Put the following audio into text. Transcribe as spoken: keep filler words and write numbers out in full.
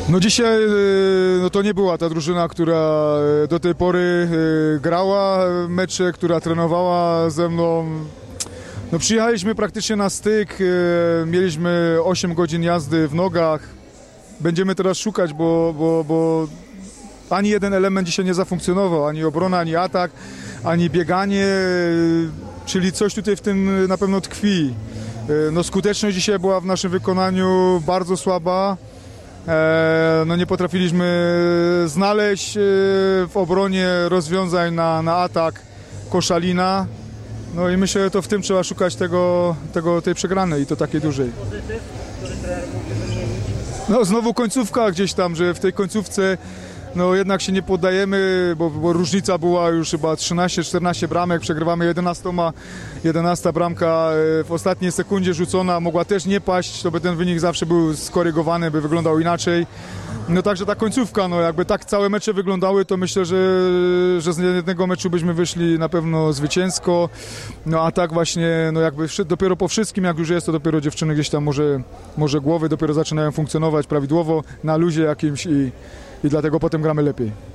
No dzisiaj no to nie była ta drużyna, która do tej pory grała mecze, która trenowała ze mną. No przyjechaliśmy praktycznie na styk, mieliśmy osiem godzin jazdy w nogach. Będziemy teraz szukać, bo, bo, bo ani jeden element dzisiaj nie zafunkcjonował, ani obrona, ani atak, ani bieganie, czyli coś tutaj w tym na pewno tkwi. No skuteczność dzisiaj była w naszym wykonaniu bardzo słaba. No nie potrafiliśmy znaleźć w obronie rozwiązań na, na atak Koszalina. No i myślę, że to w tym trzeba szukać tego, tego, tej przegranej i to takiej dużej. No znowu końcówka gdzieś tam, że w tej końcówce no jednak się nie poddajemy, bo, bo różnica była już chyba trzynaście czternaście bramek, przegrywamy jedenastoma, jedenasta bramka w ostatniej sekundzie rzucona, mogła też nie paść, to by ten wynik zawsze był skorygowany, by wyglądał inaczej. No także ta końcówka, no jakby tak całe mecze wyglądały, to myślę, że, że z jednego meczu byśmy wyszli na pewno zwycięsko, no a tak właśnie, no jakby dopiero po wszystkim, jak już jest, to dopiero dziewczyny gdzieś tam może, może głowy dopiero zaczynają funkcjonować prawidłowo, na luzie jakimś i, i dlatego potem gramy lepiej.